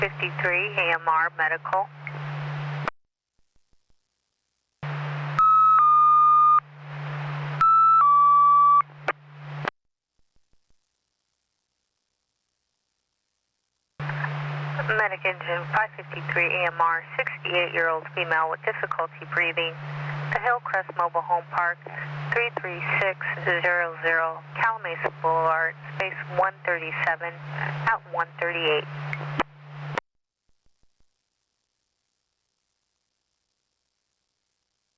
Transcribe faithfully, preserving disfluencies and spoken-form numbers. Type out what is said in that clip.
fifty-three A M R Medical. Medic engine five fifty-three A M R, sixty-eight-year-old female with difficulty breathing. The Hillcrest Mobile Home Park, three three six zero zero, Calamasa Boulevard, space one thirty-seven at one thirty-eight.